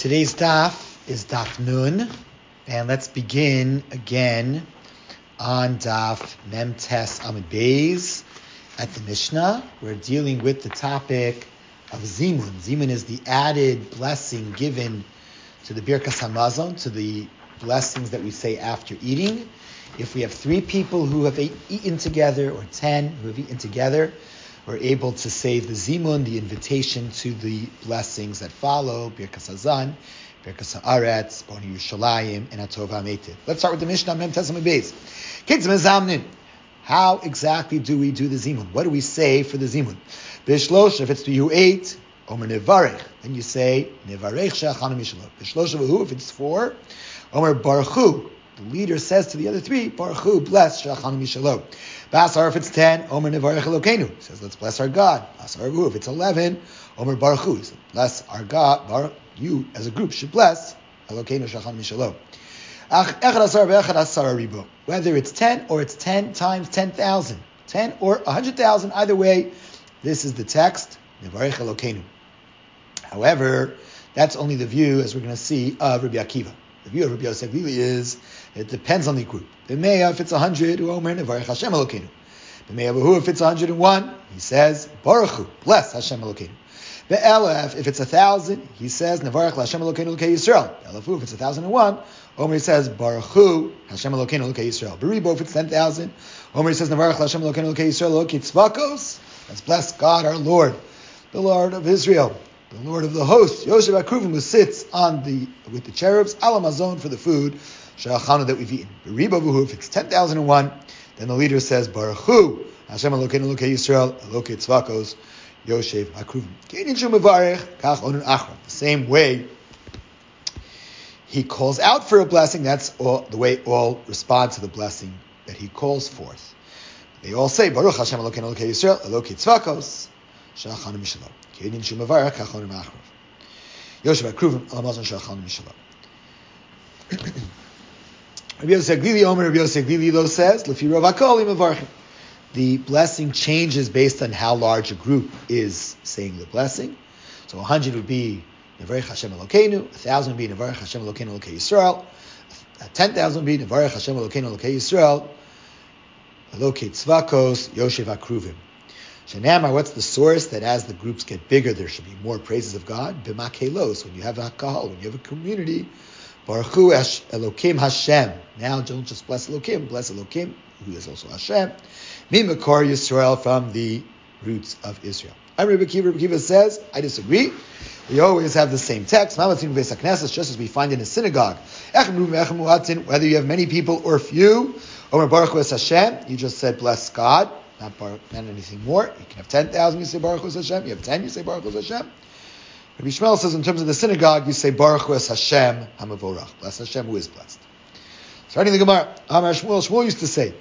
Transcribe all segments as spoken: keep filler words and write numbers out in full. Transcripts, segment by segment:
Today's daf is daf nun, and let's begin again on daf Mem Tes Amud Beis at the Mishnah. We're dealing with the topic of zimun. Zimun is the added blessing given to the Birkas Hamazon, to the blessings that we say after eating. If we have three people who have eaten together, or ten who have eaten together, we're able to say the zimun, the invitation to the blessings that follow, Birkas Hazan, Birkas Haaretz, Boni Yerushalayim, and Atov HaMeitiv. Let's start with the Mishnah, Mem Tes Amud Beis. Kids Mezamnin. How exactly do we do the zimun? What do we say for the zimun? Bishlosh, if it's to you eight, Omer Nevarech. Then you say, Nevarech She'achanu Mishalot. Bishlosh Vahu, if it's four, Omer Baruch Hu. The leader says to the other three, Baruch Hu, bless She'achanu Mishalot. Basar, if it's ten, Omer Nevarech Elokeinu. He says, let's bless our God. Basar Vahu, if it's eleven, Omer Baruch Hu. He says, bless our God. Baruch, you as a group should bless Elokeinu She'achanu Mishalot. Whether it's ten or it's ten times ten thousand, ten or one hundred thousand, either way, this is the text, Nevarech Elokeinu. However, that's only the view, as we're going to see, of Rabbi Akiva. The view of Rabbi Yosef really is, it depends on the group. B'meya, if it's one hundred, Omer Nevarech Hashem Elokeinu. B'meya V'hu, if it's one hundred one, he says, Baruch Hu, bless Hashem Elokeinu. Be'elef, if it's a thousand, he says, Nevarech Hashem Elokeinu L'kei Yisrael. Be'elefu, if it's a thousand and one, Omer says, Baruch Hu, Hashem Elokeinu L'kei Yisrael. Beribo, if it's ten thousand, Omer says, Nevarech Hashem Elokeinu L'kei Yisrael L'kei Tzvakos. Let's bless God, our Lord, the Lord of Israel, the Lord of the host, Yoshev HaKruvim, who sits on the with the cherubs, Al Hamazon, for the food, She'achanu, that we've eaten. Beribo V'hu, if it's ten thousand and one, then the leader says, Baruch Hu, Hashem Elokeinu L'kei Yisrael L'kei Tzvakos. Yoshev HaKruvim. The same way he calls out for a blessing, that's all, the way all respond to the blessing that he calls forth. They all say, Baruch Hashem Elokeinu Elokei Yisrael, Elokei Tzvakos, She'achanu Mishalot. Ke'enin Shu Mevarech, Kach Onu Ma'achrav. Yoshev HaKruvim, Al Hamazon She'achanu Mishalot. Rabbi Yosef Glili, Omer Rabbi Yosef Glili, though, says, Lefi Rav HaKol Mevarchim. The blessing changes based on how large a group is saying the blessing. So one hundred would be Nevarech Hashem Elokeinu, one thousand would be Nevarech Hashem Elokeinu Elokei Yisrael, ten thousand would be Nevarech Hashem Elokeinu Elokei Yisrael, Elokei Tzvakos, Yoshev HaKruvim. Shenamar, what's the source that as the groups get bigger, there should be more praises of God? B'makelos, when you have a kahal, when you have a community, Baruch Hu Elokim Hashem. Now don't just bless Elokim, bless Elokim, who is also Hashem. Mimakor Yisrael, from the roots of Israel. I'm Rabbi Akiva. Rabbi Akiva says, I disagree. We always have the same text, just as we find in a synagogue. Whether you have many people or few, Omer Baruch Hu es Hashem, you just said bless God, not, Baruch, not anything more. You can have ten thousand, you say Baruch Hu es Hashem. You have ten, you say Baruch Hu es Hashem. Rabbi Shmuel says, in terms of the synagogue, you say Baruch Hu es Hashem HaMavorach. Bless Hashem, who is blessed. Starting the Gemara, Amar Shmuel, Shmuel used to say,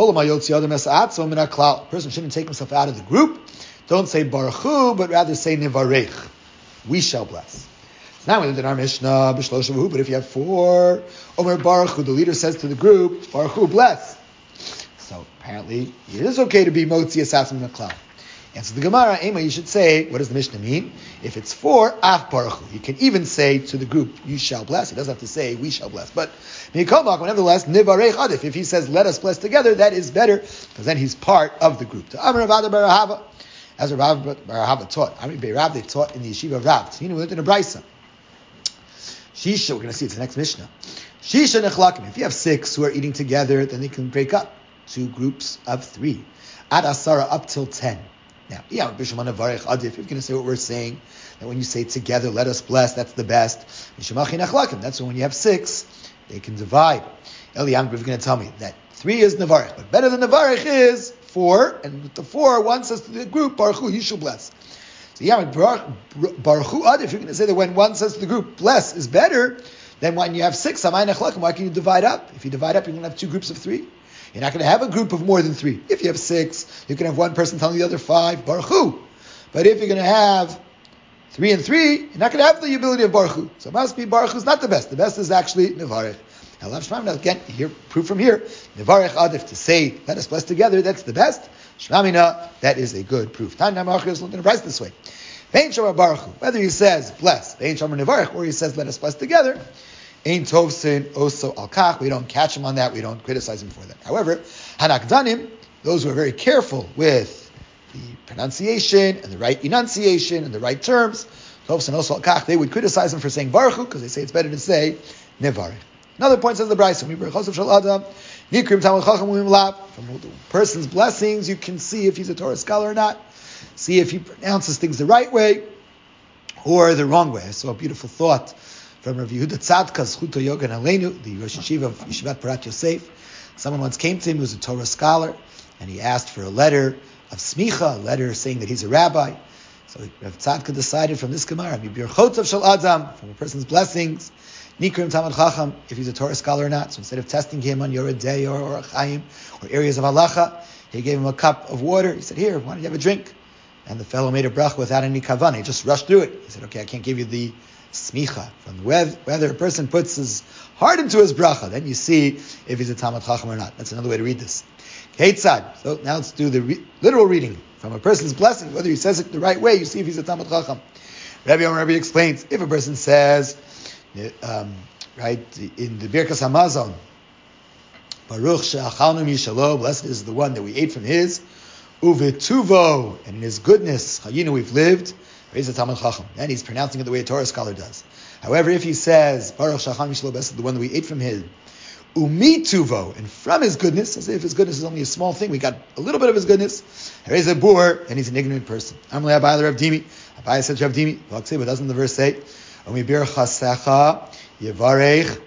a person shouldn't take himself out of the group. Don't say Baruch Hu, but rather say Nevarech. We shall bless. So now in our Mishnah, B'shlosh Vahu, but if you have four, Omer Baruch Hu, the leader says to the group, Baruch Hu, bless. So apparently, it is okay to be Motzi Asaf min HaKlal. Answer the Gemara, Ema, you should say, what does the Mishnah mean? If it's four, Af Baruch Hu. You can even say to the group, you shall bless. He doesn't have to say, we shall bless. But, nevertheless, Nivarech Adif. If he says, let us bless together, that is better, because then he's part of the group. To Amar Rav Barahava, as Rav Barahava taught. Amar Beirav, they taught in the Yeshiva of Rav. So, you know, we went in a Brisa. Shisha, we're going to see, it's the next Mishnah. Shisha Nechlakim. If you have six who are eating together, then they can break up two groups of three. Ad Asara, up till ten. Now, yeah, if you're going to say what we're saying, that when you say together, let us bless, that's the best. That's when you have six, they can divide. Eliam is going to tell me that three is Nevarech, but better than Nevarech is four, and with the four, one says to the group, Baruch Hu, you shall bless. So yeah, Baruch Hu, if you're going to say that when one says to the group, bless is better, then when you have six, why can you divide up? If you divide up, you're going to have two groups of three. You're not going to have a group of more than three. If you have six, you can have one person telling the other five, Baruch Hu. But if you're going to have three and three, you're not going to have the ability of Baruch Hu. So it must be Baruch Hu is not the best. The best is actually Nevarech. Now again, here, proof from here, Nevarech Adif, to say, let us bless together, that's the best. Shmamina, that is a good proof. Time now, Marcus, look in the price this way. Whether he says bless, or he says let us bless together, Ein Tovsin also al kach. We don't catch him on that. We don't criticize him for that. However, Hanakdanim, those who are very careful with the pronunciation and the right enunciation and the right terms, Tovsin also al kach, they would criticize him for saying Baruch Hu, because they say it's better to say Nevarech. Another point says the Brayso, from the person's blessings, you can see if he's a Torah scholar or not. See if he pronounces things the right way or the wrong way. I saw a beautiful thought from Rav Yehuda Tzadka, Zchuto Yogan Aleinu, the Rosh Yeshiva of Yeshivat Parat Yosef. Someone once came to him who was a Torah scholar, and he asked for a letter of smicha, a letter saying that he's a rabbi. So Rav Tzadka decided from this Gemara, from a person's blessings, Nikrim Tamad Chacham, if he's a Torah scholar or not. So instead of testing him on Yoreh De'ah or, or Chaim or areas of halacha, he gave him a cup of water. He said, here, why don't you have a drink? And the fellow made a bracha without any kavanah. He just rushed through it. He said, okay, I can't give you the smicha. From whether, whether a person puts his heart into his bracha, then you see if he's a Talmid Chacham or not. That's another way to read this. Ketzad. So now let's do the re- literal reading. From a person's blessing, whether he says it the right way, you see if he's a Talmid Chacham. Rabbi Yomer Rabbi explains, if a person says, um, right, in the Birkas Hamazon, Baruch she'achalnu mishalo, blessed is the one that we ate from his, Uvetuvo, and in his goodness, Chayinu, we've lived, raise a Talmid Chacham. And he's pronouncing it the way a Torah scholar does. However, if he says, Baruch she'achalnu mishalo, blessed is the one that we ate from his, Umituvo, and from his goodness, as if his goodness is only a small thing, we got a little bit of his goodness, raise a bur, and he's an ignorant person. Amalei Abai Rav Dimi, Abai said to Rav Dimi, but doesn't the verse say, Umibir chasecha yevarech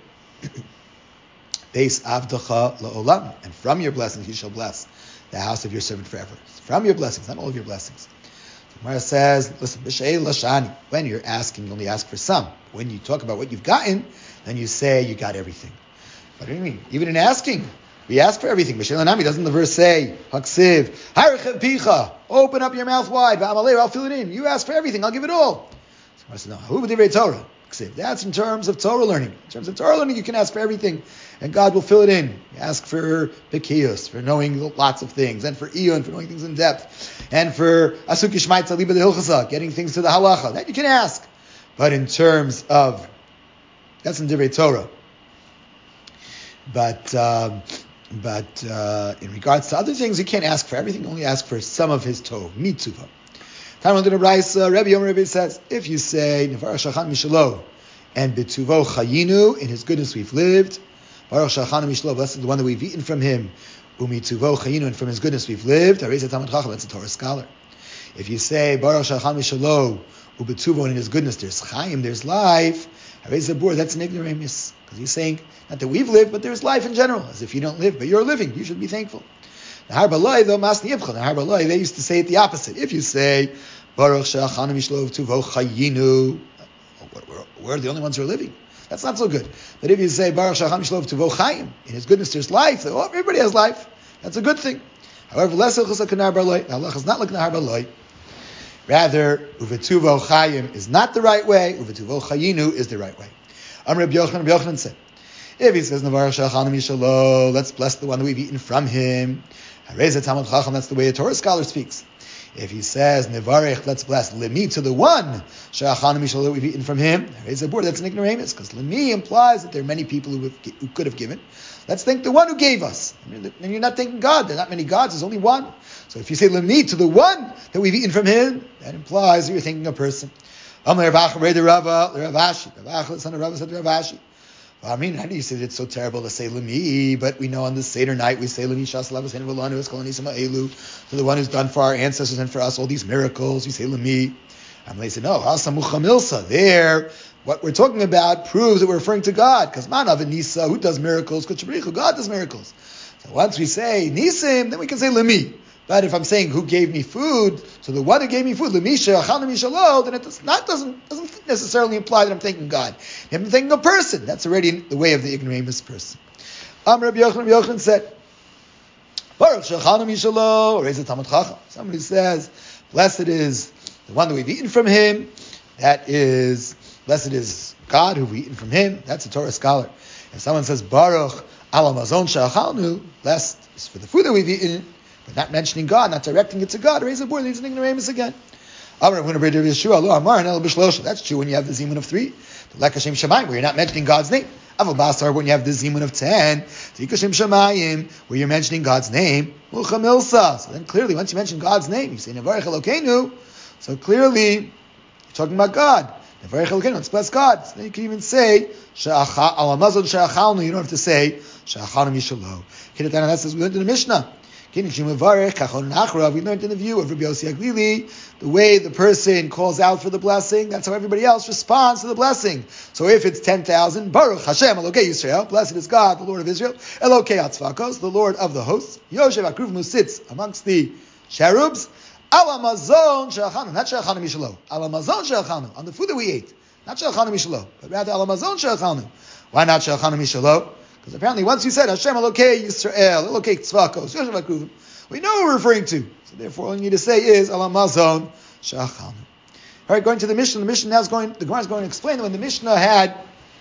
beis avdecha la'olam, and from your blessings he shall bless the house of your servant forever. From your blessings, not all of your blessings. The Gemara says, listen, b'she'ei lashani, when you're asking, you only ask for some. When you talk about what you've gotten, then you say you got everything. What do you mean? Even in asking, we ask for everything. B'she'ei lanami, doesn't the verse say, haksiv, harich picha, open up your mouth wide, v'amalei, I'll fill it in. You ask for everything, I'll give it all. So I said, no, who b'divrei Torah? That's in terms of Torah learning. In terms of Torah learning, you can ask for everything, and God will fill it in. You ask for Bekios, for knowing lots of things, and for Iyun, for knowing things in depth, and for Asuk Yishmaitza Liba de Hilchasa, getting things to the halacha. That you can ask. But in terms of, that's in Divrei Torah. But uh, but uh, in regards to other things, you can't ask for everything. Only ask for some of His Torah. Mitzuva. Talmud in the Brayso, Rabbi Yomer Rabbi says, if you say Nevar Shachan Mishalo and B'tuvo Chayinu, in His goodness we've lived, Baruch Shachan Mishalo, blessed is the one that we've eaten from Him, U'mitzuvo Chayinu, and from His goodness we've lived, Arei Talmid Chacham, that's a Torah scholar. If you say Baruch Shachan Mishalo U'b'tuvo, and in His goodness there's Chaim, there's life, Arei Zabur, that's an ignoramus, because he's saying not that we've lived, but there's life in general, as if you don't live, but you're living, you should be thankful. Nahar Baloi, though Masni Yibchon, Nahar Baloi, they used to say it the opposite. If you say Baruch She'achanu Mishlov Tuvo Chayinu, we're the only ones who are living. That's not so good. But if you say Baruch She'achanu Mishlov Tuvo Chayim, in His goodness there's life, oh, everybody has life. That's a good thing. However, less Hilchos HaKanar Baloi, Allah is not like Nahar Baloi. Rather, Uvetuvo Chayim is not the right way. Uvetuvo Chayinu is the right way. Am Reb Yochanan, Reb Yochanan said, if he says Baruch She'achanu Mishlov, let's bless the one that we've eaten from him. Harei Talmid Chacham, that's the way a Torah scholar speaks. If he says Nevarech, let's bless Lemi to the one She'achanu Mishalo that we've eaten from him, Harei Zabur, that's an ignoramus, because Lemi implies that there are many people who, have, who could have given. Let's thank the one who gave us. And you're not thanking God. There are not many gods. There's only one. So if you say Lemi to the one that we've eaten from him, that implies that you're thanking a person. Amar Rav Acha Rei Rava Rav Ashi. Rav Acha, the son of Rava, said to Rav Ashi, well, I mean, how do you say that it's so terrible to say Lemi? But we know on the Seder night we say Lemi Shas Lavas Hen V'Lanu Eskolani Sama Elu, to the one who's done for our ancestors and for us all these miracles. We say Lemi. And they say no, Hasamucha Milsa. There, what we're talking about proves that we're referring to God, because Manav and Nisa, who does miracles? God does miracles. So once we say Nisim, then we can say Lemi. But if I'm saying who gave me food, so the one who gave me food, Lemisha, Achanu Mishalo, then it does not, doesn't, doesn't necessarily imply that I'm thanking God. I'm thanking a person. That's already the way of the ignoramus person. Am Rabbi Yochanan, Rabbi Yochanan said, Baruch Shachanu Mishalo, or Reza Talmid Chacham. Somebody says, blessed is the one that we've eaten from him. That is, blessed is God who we've eaten from him. That's a Torah scholar. If someone says, Baruch Alamazon Shachanu, blessed is for the food that we've eaten, but not mentioning God, not directing it to God, raise a board, leads an ignoramus again. That's true when you have the zimun of three. The lekashem shamayim, where you're not mentioning God's name. Aval basar, when you have the zimun of ten. Tikashem shamayim, where you're mentioning God's name. Uchamilsa. So then clearly, once you mention God's name, you say Nevarech Elokeinu. So clearly, you're talking about God. Nevarech Elokeinu, let's bless God. So then you can even say Al Hamazon She'achalnu. You don't have to say She'achalnu Mishalo. Kidatana, that says we learned in the Mishnah. We learned in the view of Rabbi Yossi Aglili, the way the person calls out for the blessing, that's how everybody else responds to the blessing. So if it's ten thousand, Baruch Hashem Elokei Yisrael, blessed is God, the Lord of Israel, Elokei Atzvakos, the Lord of the hosts, Yoshev Akruvnu sits amongst the cherubs, Alamazon She'achanu, not She'achanu Mishalo, Alamazon She'achanu, on the food that we ate, not She'achanu Mishalo, but rather Alamazon She'achanu. Why not She'achanu Mishalo? Because apparently once you said Hashem Elokei Yisrael, Elokei Tzvakos, Yoshev Akruvnu, we know what we're referring to. So therefore all you need to say is Alamazon She'achanu. All right, going to the Mishnah, the Mishnah now is going, the Gemara is going to explain that when the Mishnah had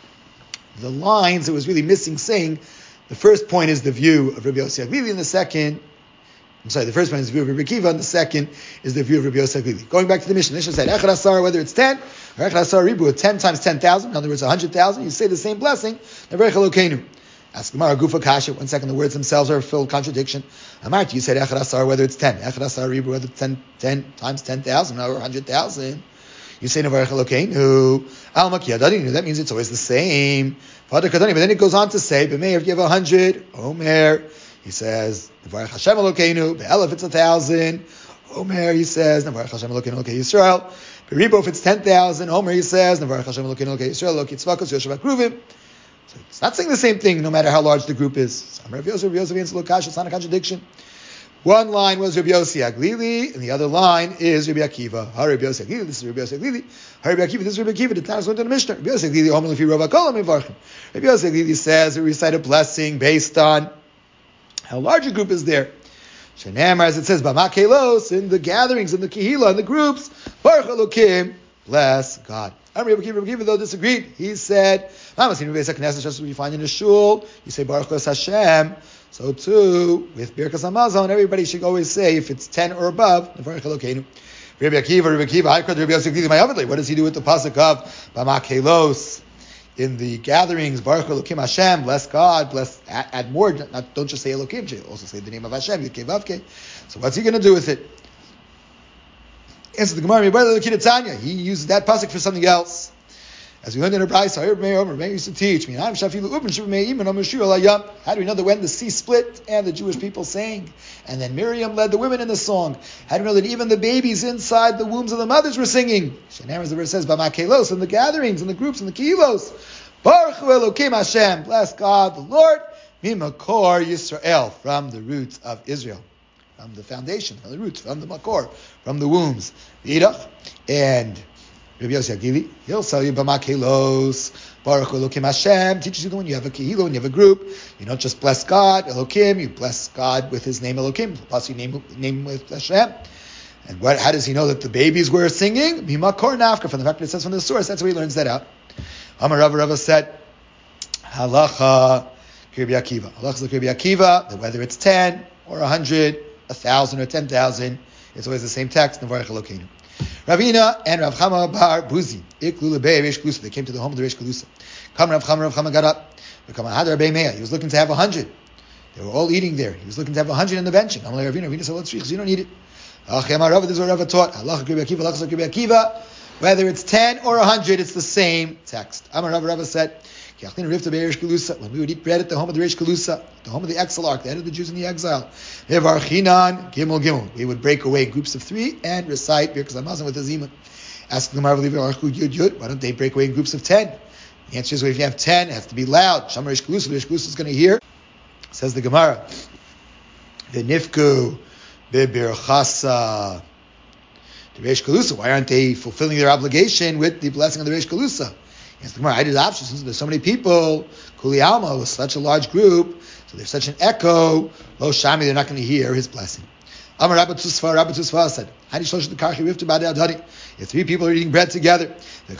the lines, it was really missing saying, the first point is the view of Rabbi Yossi Aglili, and the second, I'm sorry, the first point is the view of Rabbi Akiva, and the second is the view of Rabbi Yossi Aglili. Going back to the Mishnah, the Mishnah said, Echad Asar, whether it's ten, or Echad Asar Ribu, ten times ten thousand, in other words, one hundred thousand, you say the same blessing, Nevarech Elokeinu. Ask Gemara, Gufa Kasha, one second, the words themselves are a full contradiction. Amarti, you said Echad Asar, whether it's ten, Echad Asar Ribu, whether it's ten, ten times ten thousand, or one hundred thousand. You say Nevarech Elokeinu, Al Maki Adadinu, that means it's always the same. But then it goes on to say, B'meir, if you have a hundred, Omer, he says, Nevarech Hashem Elokeinu, Be'el, if it's a thousand, Omer, he says, Nevarech Hashem Elokeinu, Elokei Yisrael, B'ribo, if it's ten thousand, Omer, he says, Nevarech Hashem Elokeinu, Elokei Yisrael, Elokei Tzvakos, Yoshev Akruvim. So it's not saying the same thing, no matter how large the group is. Rabbi Yosef, Rabbi Yosef, it's not a contradiction. One line was Rabbi Yossi Aglili, and the other line is Rabbi Akiva. Ha Rabbi Yossi Aglili, this is Rabbi Yossi Aglili. Ha Rabbi Akiva, this is Rabbi Akiva. The Tana's went to the Mishnah. Rabbi Yossi Aglili, Omer Lefi Rav HaKol Mevarchim. Rabbi Yossi Aglili says we recite a blessing based on how large a group is there. Shenamar, as it says, B'makelos, in the gatherings, in the kehila, in the groups, Baruch Elokim, bless God. Rabbi Akiva, Rabbi Akiva, though disagreed, he said, just as we find in the shul, you say Baruch Hashem. So too, with Birkas Hamazon, everybody should always say, if it's ten or above, Nevarech Elokeinu. Rabbi Akiva, Rabbi Akiva, I could Rabbi Yossi Aglili, my Avadli. What does he do with the pasuk of B'makelos in the gatherings? Baruch Elokim Hashem, bless God, bless. Add, add more. Not, don't just say Elokim, also say the name of Hashem. Yudkei Vavkei. So what's he going to do with it? Answer the Gemara. He uses that pasuk for something else. As we learned in our Brayso, Rabbi used to teach me. How do we know that when the sea split and the Jewish people sang, and then Miriam led the women in the song? How do we know that even the babies inside the wombs of the mothers were singing? Shenamar, as the verse says, B'makelos, in the gatherings, in the groups, in the kilos. Baruch Hu Elokim Hashem, bless God, the Lord, Mimakor Yisrael, from the roots of Israel, from the foundation, from the roots, from the Makor, from the wombs. V'idach, and Rabbi Yossi Aglili, he'll tell you B'makelos, Baruch Elokim Hashem, teaches you that when you have a kehila, when you have a group, you don't just bless God, Elokim, you bless God with his name Elokim, plus you name, name with Hashem. And what? How does he know that the babies were singing? Mimakor Nafka, from the fact that it says from the source, that's where he learns that out. Amar Rava, Rava said, Halacha, Rabbi Akiva. Halacha is like Rabbi Akiva, that whether it's ten, or a hundred, a thousand, or ten thousand, it's always the same text, Nevarech Elokeinu. Ravina and Rav Chama bar Buzi, Iklu lebei Reish Kalusa. They came to the home of the Reish Kalusa. Come Rav Chama, Rav Chama got up. He was looking to have a hundred. They were all eating there. He was looking to have a hundred in the bench. I'm like Ravina. Ravina said, "Let's reach. You don't need it." This is what Rav taught. Whether it's ten or a hundred, it's the same text. Amar Rav Rav said, when we would eat bread at the home of the Reish Kalusa, the home of the exilarch, the head of the Jews in the exile, we would break away groups of three and recite Birkas Hamazon with the Zimun. Ask the Gemara, why don't they break away in groups of ten? The answer is, well, if you have ten, it has to be loud. Shama Reish Kalusa, the Reish Kalusa is going to hear. Says the Gemara, V'nifku b'birchasa. The Reish Kalusa, why aren't they fulfilling their obligation with the blessing of the Reish Kalusa? Yes, the Gemara, I did options. Since there's so many people, Kuli Alma was such a large group, so there's such an echo, Lo Shami, they're not going to hear his blessing. Amar Rabbi Tzusfa, Rabbi Tzusfa said, if three people are eating bread together,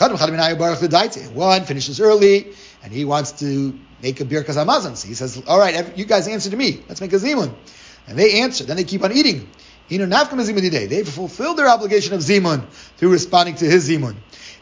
one finishes early, and he wants to make a Birkas Hamazon. So he says, all right, you guys answer to me. Let's make a Zimun. And they answer. Then they keep on eating. They fulfilled their obligation of zimun through responding to his zimun.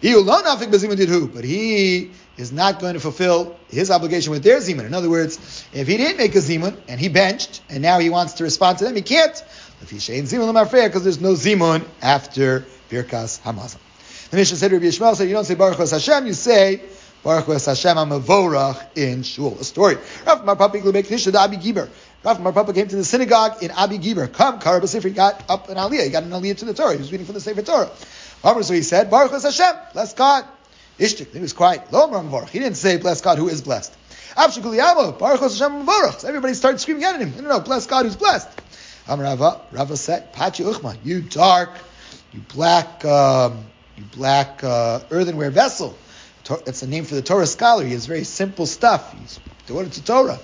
But he is not going to fulfill his obligation with their zimun. In other words, if he didn't make a zimun and he benched and now he wants to respond to them, he can't. Because there's no zimun after Birkas Hamazon. The Mishnah said, Rabbi Yishmael said, you don't say Baruch Hashem, you say Baruch Hashem HaMavorach in Shul. A story. Rav Mar Papa Abi Giber. Rav Mar Papa came to the synagogue in Abi Giber. Come, Kara B'Sifri, he got up an aliyah. He got an aliyah to the Torah. He was reading from the Sefer Torah. So he said, Baruch Hashem, bless God. Ishtik, he was quiet. Lo Amar Mavorach. He didn't say, bless God who is blessed. Baruch Hashem Mavorach. So everybody started screaming at him. No, no, no, bless God who's blessed. Amar Rava, Rava said, Pachi Uchma, you dark, you black, um, you black uh, earthenware vessel. It's a name for the Torah scholar. He has very simple stuff. He's devoted to Torah.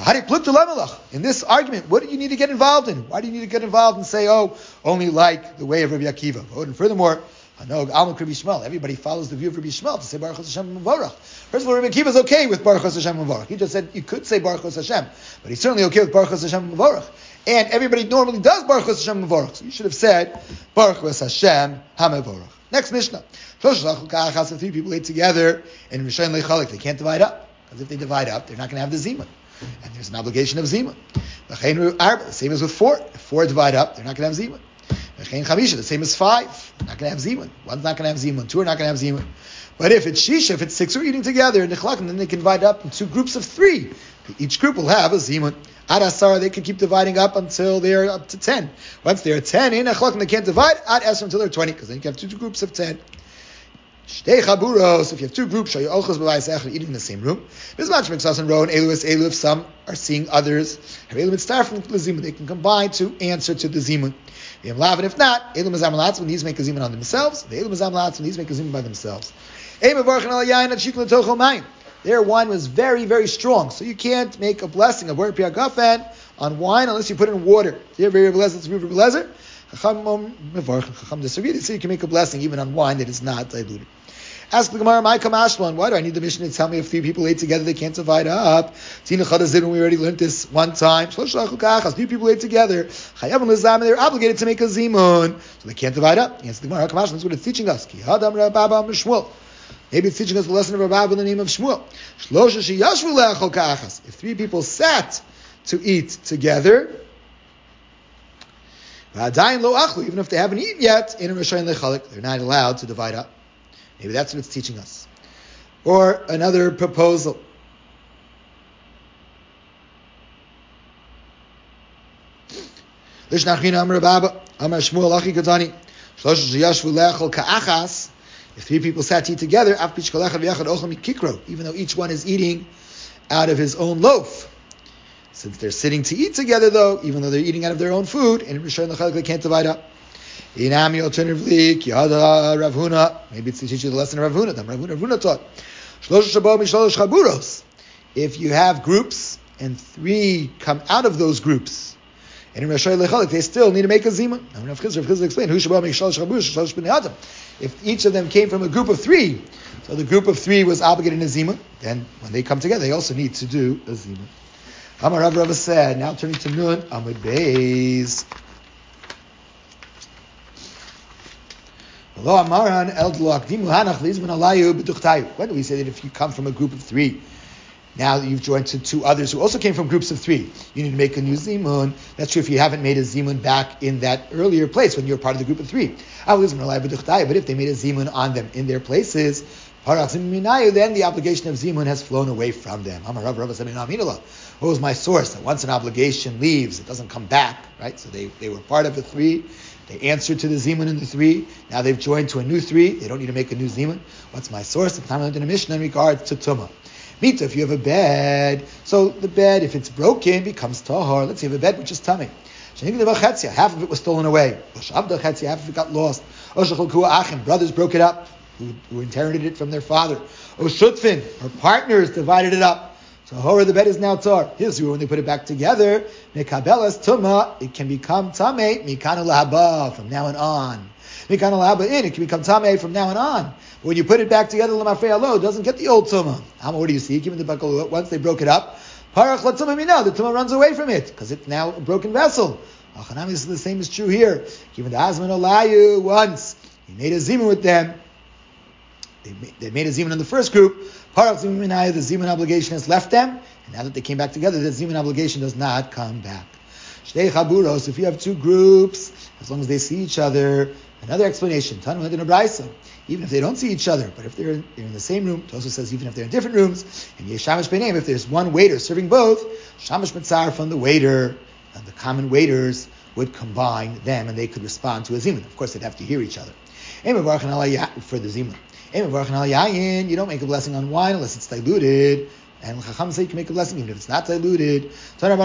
In this argument, what do you need to get involved in? Why do you need to get involved and say, oh, only like the way of Rabbi Akiva? And furthermore, everybody follows the view of Rabbi Yishmael to say Baruch Hashem Mavorach. First of all, Rabbi Akiva is okay with Baruch Hashem Mavorach. He just said you could say Baruch Hashem, but he's certainly okay with Baruch Hashem Mavorach. And everybody normally does Baruch Hashem Mavorach. So you should have said Baruch Hashem HaMavorach. Next Mishnah. If three people ate together in Rishon Lechalik, they can't divide up. Because if they divide up, they're not going to have the zimun. And there's an obligation of zimun. The same as with four. If four divide up, they're not going to have zimun. The same as five. They're not going to have zimun. One's not going to have zimun. Two are not going to have zimun. But if it's shisha, if it's six who are eating together in Nechlak, then they can divide up in two groups of three. Each group will have a zimun. Ad asara, they can keep dividing up until they're up to ten. Once they're ten in Nechlak, they can't divide. Ad esr until they're twenty, because then you can have two groups of ten. Shtei chaburos, if you have two groups, eating in the same room. If some are seeing others, they can combine to answer to the zimun. And if not, when these make a zimun on themselves, when these make a zimun by themselves. Their wine was very, very strong, so you can't make a blessing of Piagafen on wine unless you put it in water. Chacham disagreed. They say you can make a blessing even on wine that is not diluted. Ask the Gemara, my Kamashlan, why do I need the Mishnah to tell me if three people ate together they can't divide up? Tina Chadazid, we already learned this one time. Three people ate together, they're obligated to make a zimun, so they can't divide up. Answer the Gemara, Kamashlan, that's what it's teaching us. Maybe it's teaching us the lesson of Rabbi in the name of Shmuel. If three people sat to eat together, even if they haven't eaten yet, they're not allowed to divide up. Maybe that's what it's teaching us. Or another proposal. If three people sat to eat together, even though each one is eating out of his own loaf. Since they're sitting to eat together, though, even though they're eating out of their own food, in Rishon L'Chalek they can't divide up. Inami alternatively, Kiyada Rav Huna. Maybe it's to teach you the lesson of Rav Huna. Rav Huna, Rav Huna taught. If you have groups and three come out of those groups, and in Rishon L'Chalek they still need to make a zimun. Rav Chizr explained, if each of them came from a group of three, so the group of three was obligated in a zimun, then when they come together, they also need to do a zimun. Amar Rav Rava said, now turning to Nun, Amud Beis. When do we say that if you come from a group of three, now that you've joined to two others who also came from groups of three, you need to make a new zimun? That's true if you haven't made a zimun back in that earlier place when you're part of the group of three. But if they made a zimun on them in their places, then the obligation of zimun has flown away from them. What was my source? That once an obligation leaves, it doesn't come back, right? So they, they were part of the three. They answered to the zimun in the three. Now they've joined to a new three. They don't need to make a new zimun. What's my source? The time I learned in the Mishnah in regards to tumah. Mita, if you have a bed, so the bed, if it's broken, becomes tahor. Let's say you have a bed which is tummy. Half of it was stolen away. Half of it got lost. Brothers broke it up, who, who inherited it from their father. Oshutfin, or partners divided it up. So horror, the bed is now tar. Here's when they put it back together. Mekabelas tuma, it can become tamei mikanu lahaba from now and on. Mikanu lahaba in, it can become tamei from now and on. But when you put it back together, lamafrei alo, it doesn't get the old tuma. What do you see? Given the bakol, once they broke it up, parach la tuma mina, the tuma runs away from it because it's now a broken vessel. Achanami, this is the same is true here. Even the Azman Olayu, once he made a zimun with them. They made, they made a zimun in the first group. Parach zimun minaya, the zimun obligation has left them, and now that they came back together, the zimun obligation does not come back. Shtei chaburos, if you have two groups, as long as they see each other. Another explanation, Tanu Hadin Abraisa, even if they don't see each other, but if they're in, they're in the same room, it also says even if they're in different rooms, and Yeshamish B'neim, if there's one waiter serving both, Shamish Mitzar from the waiter, and the common waiters would combine them, and they could respond to a zimun. Of course, they'd have to hear each other. For the zimun. You don't make a blessing on wine unless it's diluted. And Chacham say you can make a blessing even if it's not diluted. If you have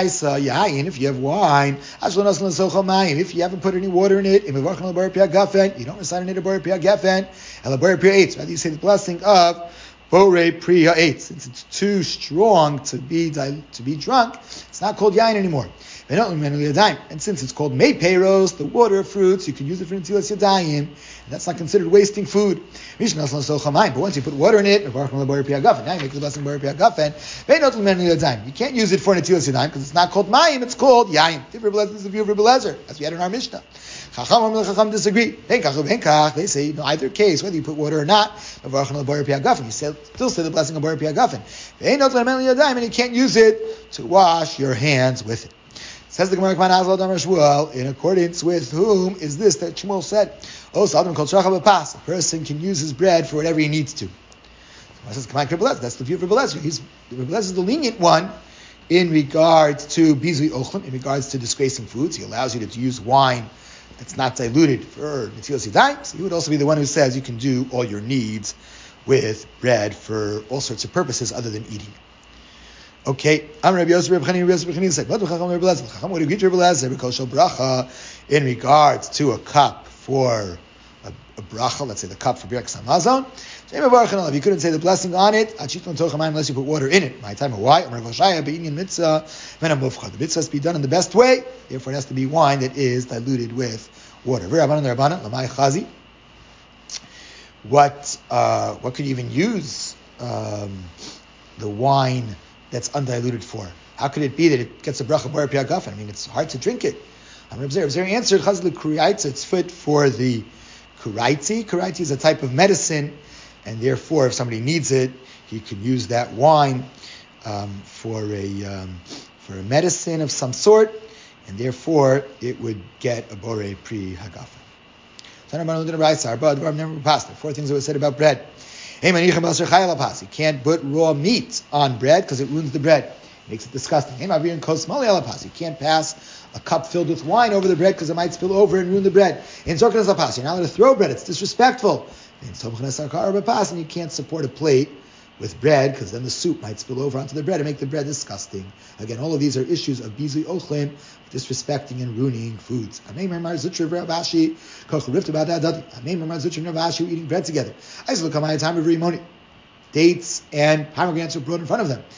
wine, if you haven't put any water in it, you don't recite an Bore Pri HaGefen, and Bore Pri HaEitz. Rather, you say the blessing of Bore Pri HaEitz. Since it's too strong to be to be drunk, it's not called yain anymore. And since it's called mei peiros, the water of fruits, you can use it for netilas yadayim, and that's not considered wasting food. But once you put water in it, now you make the blessing Bore Pri HaGefen. You can't use it for netilas yadayim because it's not called mayim, it's called yayin. Different blessings of Rebbe Lezer, as we had in our Mishnah. Chacham disagree. They say in either case, whether you put water or not, you still say the blessing of Bore Pri HaGefen. And you can't use it to wash your hands with it. Says the Gemara, in accordance with whom is this that Shmuel said? Oh, a person can use his bread for whatever he needs to. Says, that's the view of Rebbe Lezer. He's Rebbe Lezer is the lenient one in regards to bizui ochlim, in regards to disgracing foods. He allows you to, to use wine that's not diluted for netilas yadayim. So he would also be the one who says you can do all your needs with bread for all sorts of purposes other than eating. Okay, I'm Rabbi Yosef Rabbi Chanina. Rabbi Chanina said, "What do Chacham Rabbi Lezer? Chacham would agree to Rabbi Lezer because shel bracha in regards to a cup for a, a bracha. Let's say the cup for Birkas Hamazon. If you couldn't say the blessing on it, unless you put water in it. My time of why? The mitzvah has to be done in the best way. Therefore, it has to be wine that is diluted with water. What uh, what could you even use um, the wine that's undiluted for? How could it be that it gets a bracha Bore Pri HaGefen? I mean, it's hard to drink it. I'm observing. There answered Chazal Kuraitza. It's fit for the Kuraitzi. Kuraitzi is a type of medicine, and therefore, if somebody needs it, he can use that wine um, for a um, for a medicine of some sort, and therefore it would get a Bore Pri HaGefen. Four things that were said about bread. You can't put raw meat on bread because it ruins the bread. It makes it disgusting. You can't pass a cup filled with wine over the bread because it might spill over and ruin the bread. You're not allowed to throw bread. It's disrespectful. And you can't support a plate with bread because then the soup might spill over onto the bread and make the bread disgusting. Again, all of these are issues of bizui ochlim, disrespecting and ruining foods. Eating bread together. Dates and pomegranates were brought in front of them.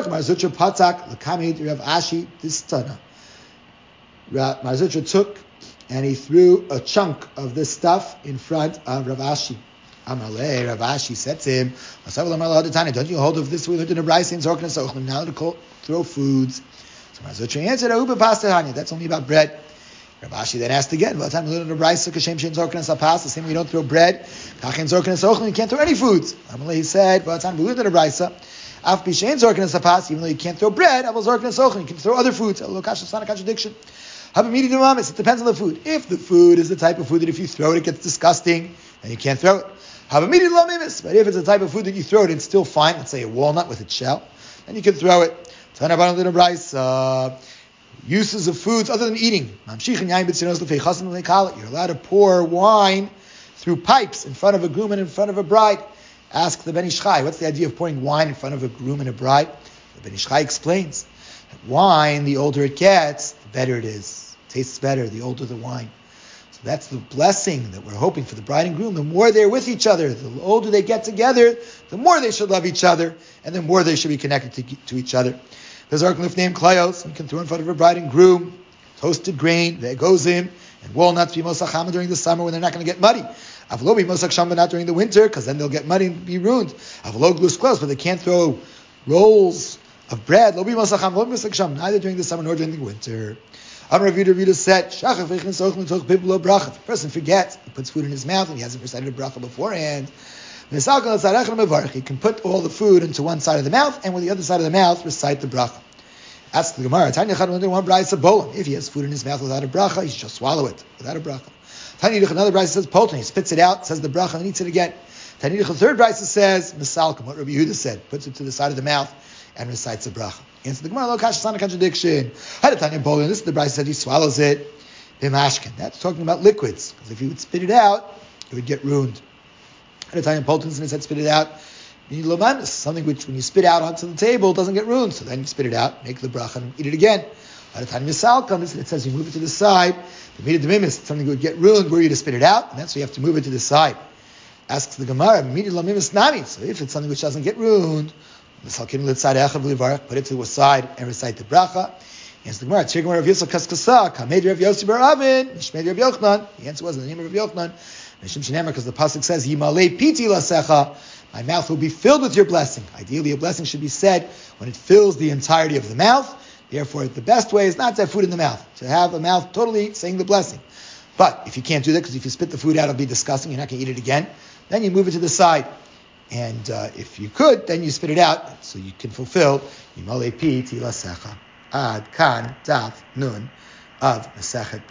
Mar Zutra took and he threw a chunk of this stuff in front of Rav Ashi. Amalei, Rav Ashi said to him, don't you hold of this? We learned in a Bryce in Zorkan Sochlim, now to call, throw foods. So Mar Zutra answered, that's only about bread. Rav Ashi then asked again, by the time we learned in a Bryce, the same way you don't throw bread, you can't throw any foods. Amalei said, by the time we learned in a Bryce, even though you can't throw bread, you can throw other foods. It's not a contradiction. It depends on the food. If the food is the type of food that if you throw it, it gets disgusting, then you can't throw it. But if it's the type of food that you throw it, it's still fine. Let's say a walnut with its shell, then you can throw it. Uh, uses of foods other than eating. You're allowed to pour wine through pipes in front of a groom and in front of a bride. Ask the Ben Ish Chai, what's the idea of pouring wine in front of a groom and a bride? The Ben Ish Chai explains that wine, the older it gets, the better it is. It tastes better the older the wine. So that's the blessing that we're hoping for the bride and groom. The more they're with each other, the older they get together, the more they should love each other, and the more they should be connected to, to each other. There's our named Klayos. You can throw in front of a bride and groom toasted grain, vegozim, and walnuts, b'mosachama during the summer when they're not going to get muddy. Avlo b'mosach but not during the winter, because then they'll get muddy and be ruined. Avlo glus close, but they can't throw rolls of bread. Lo b'mosacham, lo b'mosach, neither during the summer nor during the winter. Amar Rav Yehuda, Rav Yehuda said, Shachar v'ichin sochel l'toch pip lo bracha. If a person forgets, he puts food in his mouth and he hasn't recited a bracha beforehand. He can put all the food into one side of the mouth, and with the other side of the mouth, recite the bracha. Ask the Gemara, Tanya Chad one brayso bolam. If he has food in his mouth without a bracha, he should just swallow it without a bracha. Tanya another brayso says polton. He spits it out, says the bracha, and eats it again. Tanya third brayso says misalkum. What Rabbi Yehuda said, puts it to the side of the mouth and recites the bracha. Answer the Gemara, lo kasha, it's not a contradiction. Had Tanya bolam. This is the brayso said he swallows it. Bimashkin. That's talking about liquids, because if he would spit it out, it would get ruined. At a time Polton said spit it out. You need lomamis, something which when you spit out onto the table doesn't get ruined. So then you spit it out, make the bracha, and eat it again. At a time Misal comes, it says you move it to the side. The meat of the mimis, something would get ruined were you to spit it out, and that's why you have to move it to the side. Asks the Gemara, meat lomamis nami. So if it's something which doesn't get ruined, put it to the side and recite the bracha. Answer the Gemara, Tzir Rav Yisrael Kaskasa, Kamed Rav Yossi Bar Avin, Nishmed Rav Yochanan. The answer was in the name of Rav Yochanan. Because the pasuk says, "Yimalei piti lasecha," my mouth will be filled with your blessing. Ideally, a blessing should be said when it fills the entirety of the mouth. Therefore, the best way is not to have food in the mouth, to have a mouth totally saying the blessing. But if you can't do that, because if you spit the food out, it'll be disgusting. You're not going to eat it again. Then you move it to the side, and uh, if you could, then you spit it out so you can fulfill Yimalei piti lasecha. Ad kan daf nun of Masechet.